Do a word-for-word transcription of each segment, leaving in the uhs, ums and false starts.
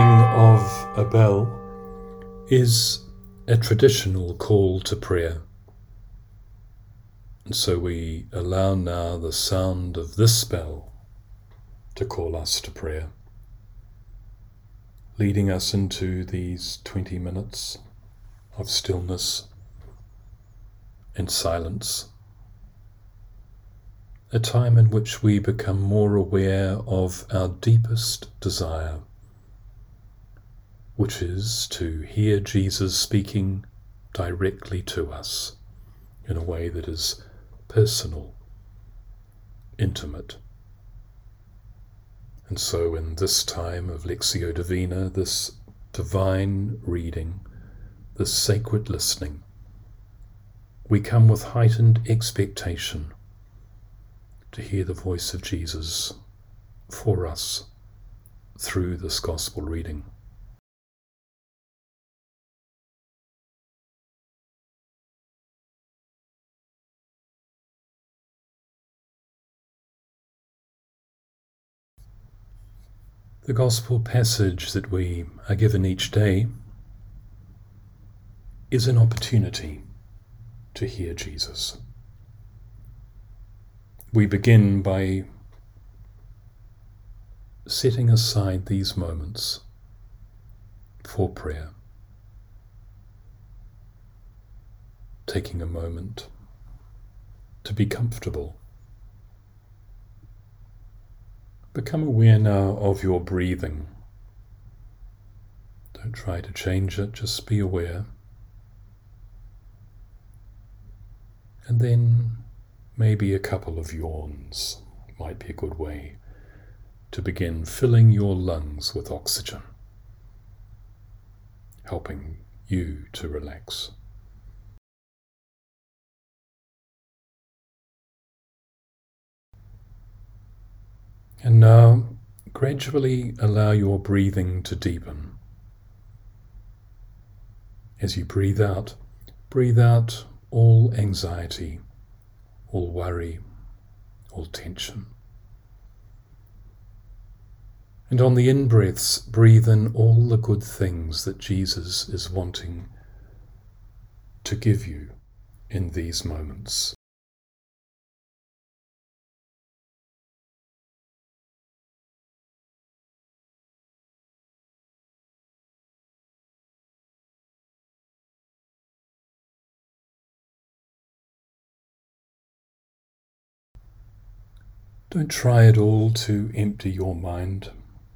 ringing of a bell is a traditional call to prayer. And so we allow now the sound of this bell to call us to prayer, leading us into these twenty minutes of stillness and silence, a time in which we become more aware of our deepest desire, which is to hear Jesus speaking directly to us in a way that is personal, intimate. And so in this time of Lectio Divina, this divine reading, this sacred listening, we come with heightened expectation to hear the voice of Jesus for us through this gospel reading. The gospel passage that we are given each day is an opportunity to hear Jesus. We begin by setting aside these moments for prayer, taking a moment to be comfortable. Become aware now of your breathing. Don't try to change it, just be aware. And then maybe a couple of yawns might be a good way to begin filling your lungs with oxygen, helping you to relax. And now, gradually allow your breathing to deepen. As you breathe out, breathe out all anxiety, all worry, all tension. And on the in-breaths, breathe in all the good things that Jesus is wanting to give you in these moments. Don't try at all to empty your mind.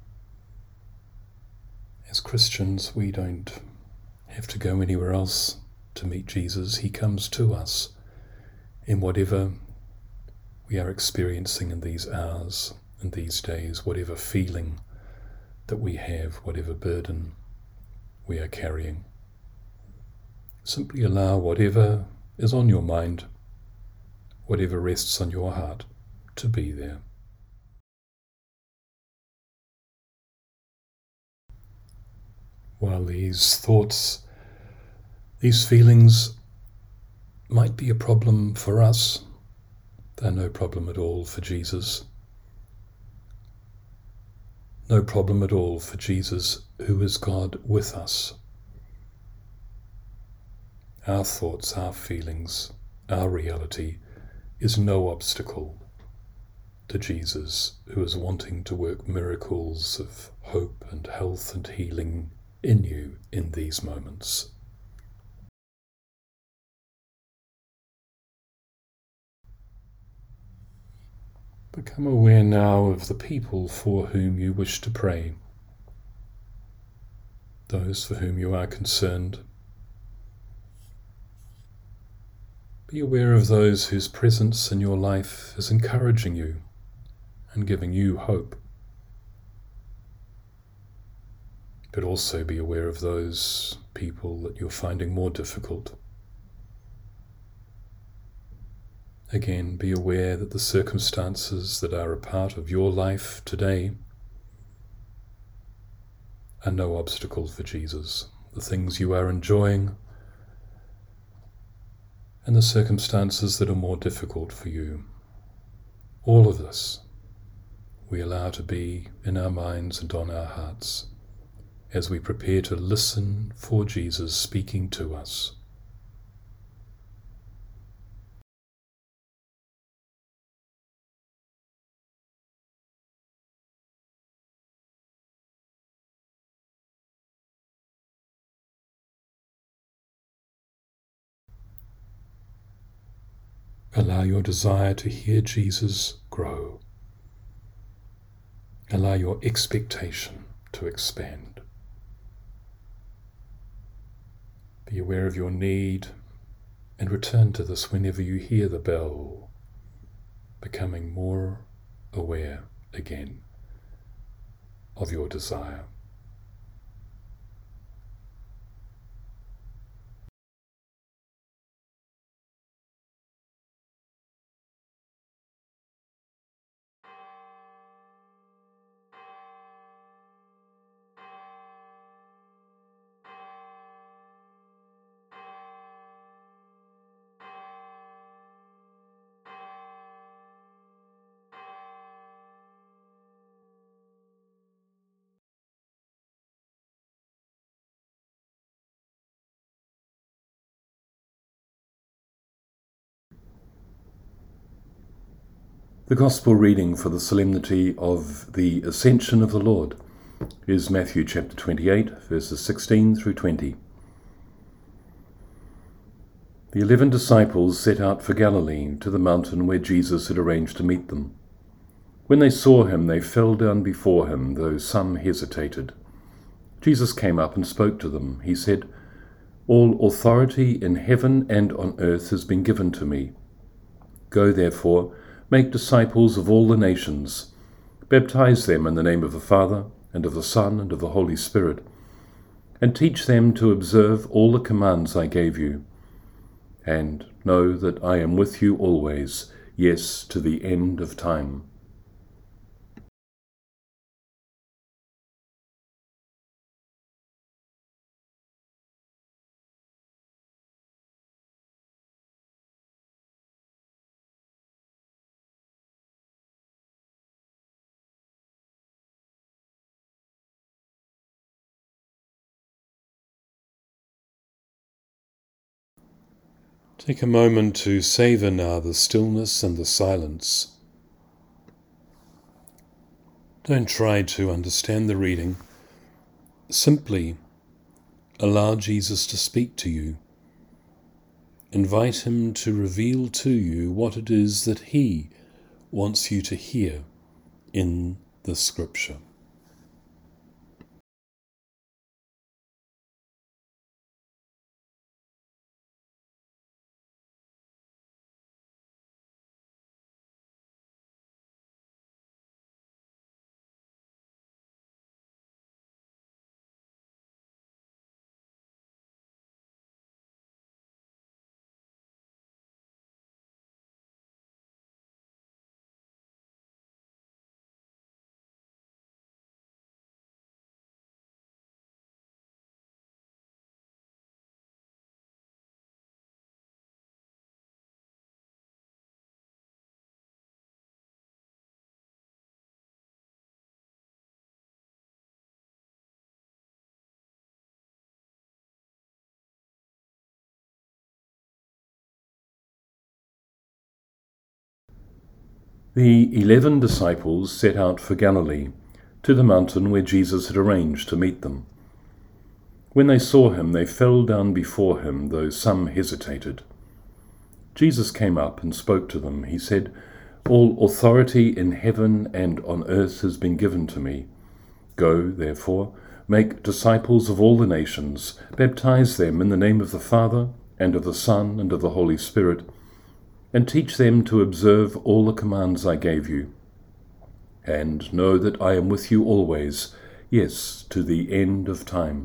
As Christians, we don't have to go anywhere else to meet Jesus. He comes to us in whatever we are experiencing in these hours, in these days, whatever feeling that we have, whatever burden we are carrying. Simply allow whatever is on your mind, whatever rests on your heart, to be there. While these thoughts, these feelings might be a problem for us, they're no problem at all for Jesus. No problem at all for Jesus, who is God with us. Our thoughts, our feelings, our reality is no obstacle to Jesus, who is wanting to work miracles of hope and health and healing in you in these moments. Become aware now of the people for whom you wish to pray, those for whom you are concerned. Be aware of those whose presence in your life is encouraging you and giving you hope. But also be aware of those people that you're finding more difficult. Again, be aware that the circumstances that are a part of your life today are no obstacle for Jesus. The things you are enjoying and the circumstances that are more difficult for you. All of this we allow to be in our minds and on our hearts as we prepare to listen for Jesus speaking to us. Allow your desire to hear Jesus grow. Allow your expectation to expand. Be aware of your need and return to this whenever you hear the bell, becoming more aware again of your desire. The Gospel reading for the solemnity of the Ascension of the Lord is Matthew chapter twenty-eight, verses sixteen through twenty. The eleven disciples set out for Galilee, to the mountain where Jesus had arranged to meet them. When they saw him, they fell down before him, though some hesitated. Jesus came up and spoke to them. He said, "All authority in heaven and on earth has been given to me. Go, therefore, make disciples of all the nations. Baptize them in the name of the Father, and of the Son, and of the Holy Spirit, and teach them to observe all the commands I gave you. And know that I am with you always, yes, to the end of time." Take a moment to savor now the stillness and the silence. Don't try to understand the reading. Simply allow Jesus to speak to you. Invite him to reveal to you what it is that he wants you to hear in the Scripture. The eleven disciples set out for Galilee, to the mountain where Jesus had arranged to meet them. When they saw him, they fell down before him, though some hesitated. Jesus came up and spoke to them. He said, "All authority in heaven and on earth has been given to me. Go, therefore, make disciples of all the nations, baptize them in the name of the Father, and of the Son, and of the Holy Spirit, and teach them to observe all the commands I gave you. And know that I am with you always, yes, to the end of time."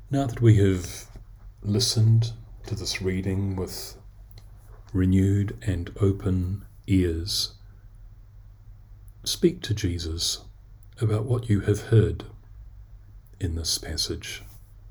Now that we have listened to this reading with renewed and open ears, speak to Jesus about what you have heard in this passage.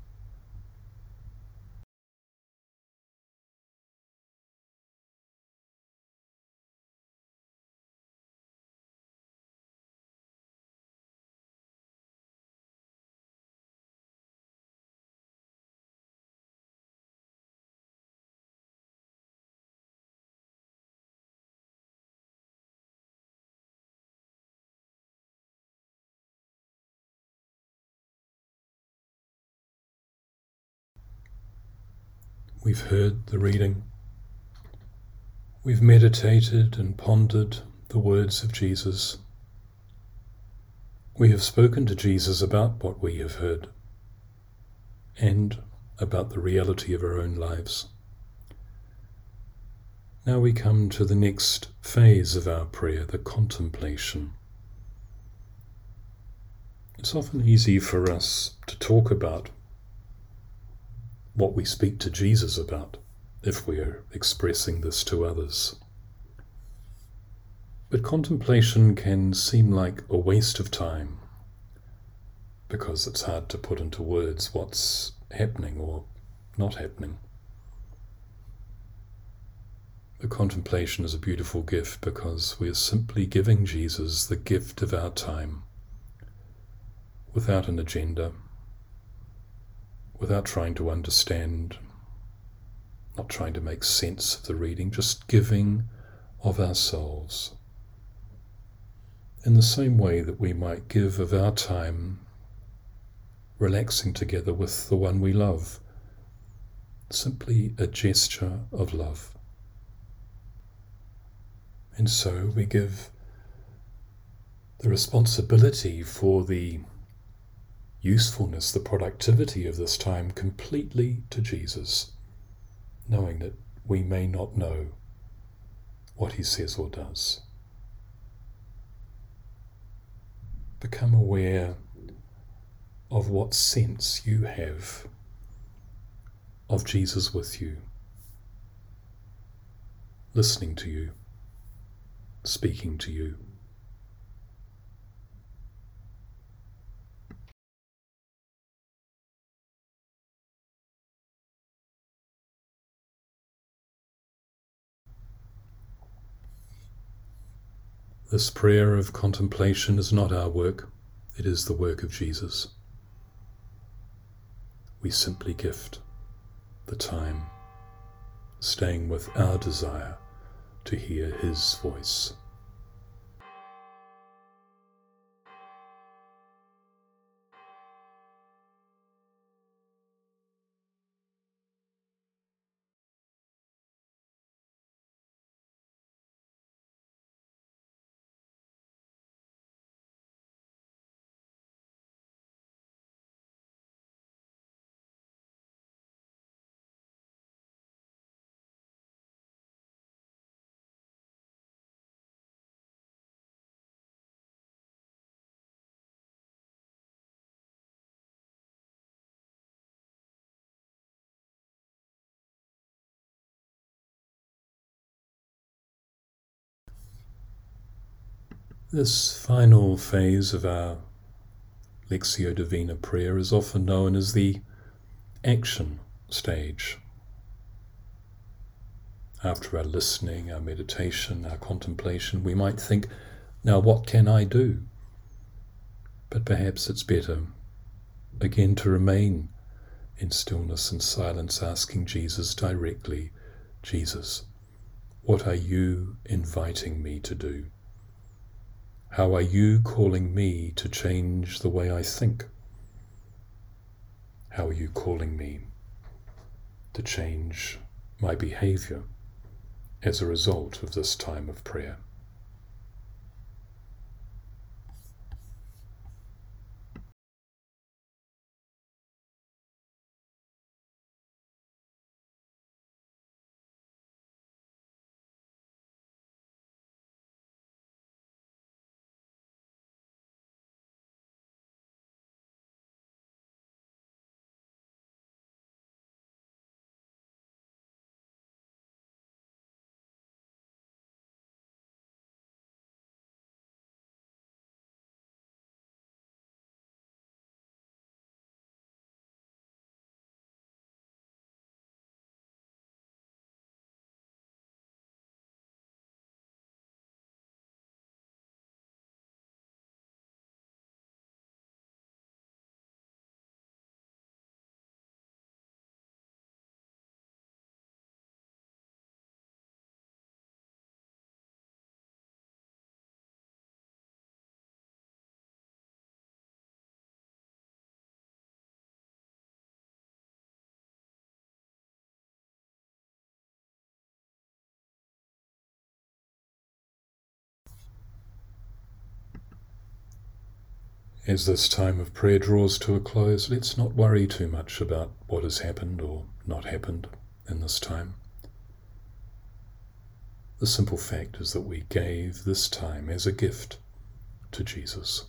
We've heard the reading. We've meditated and pondered the words of Jesus. We have spoken to Jesus about what we have heard and about the reality of our own lives. Now we come to the next phase of our prayer, the contemplation. It's often easy for us to talk about what we speak to Jesus about if we are expressing this to others. But contemplation can seem like a waste of time because it's hard to put into words what's happening or not happening. The contemplation is a beautiful gift because we are simply giving Jesus the gift of our time without an agenda, without trying to understand, not trying to make sense of the reading, just giving of ourselves. In the same way that we might give of our time relaxing together with the one we love, simply a gesture of love. And so we give the responsibility for the usefulness, the productivity of this time completely to Jesus, knowing that we may not know what he says or does. Become aware of what sense you have of Jesus with you, listening to you, speaking to you. This prayer of contemplation is not our work, it is the work of Jesus. We simply gift the time, staying with our desire to hear his voice. This final phase of our Lectio Divina prayer is often known as the action stage. After our listening, our meditation, our contemplation, we might think, now what can I do? But perhaps it's better, again, to remain in stillness and silence, asking Jesus directly, Jesus, what are you inviting me to do? How are you calling me to change the way I think? How are you calling me to change my behavior as a result of this time of prayer? As this time of prayer draws to a close, let's not worry too much about what has happened or not happened in this time. The simple fact is that we gave this time as a gift to Jesus.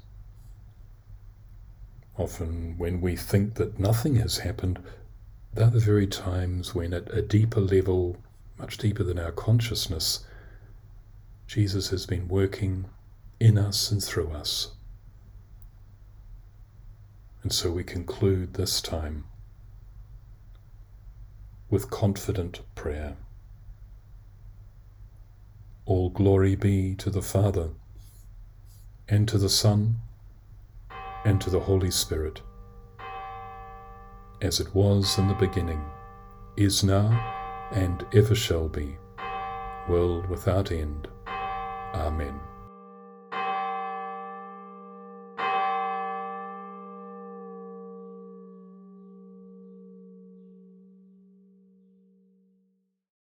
Often when we think that nothing has happened, they're the very times when at a deeper level, much deeper than our consciousness, Jesus has been working in us and through us. And so we conclude this time with confident prayer. All glory be to the Father, and to the Son, and to the Holy Spirit, as it was in the beginning, is now, and ever shall be, world without end. Amen.